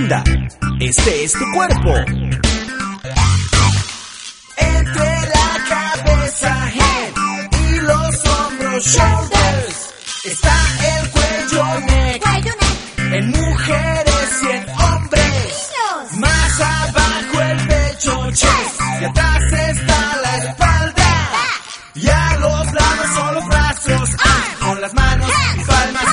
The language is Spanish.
espalda, este es tu cuerpo. Entre la cabeza, head, y los hombros, shoulders, está el cuello, neck, en mujeres y en hombres. Más abajo el pecho, chest, y atrás está la espalda. Y a los lados son los brazos, con las manos y palmas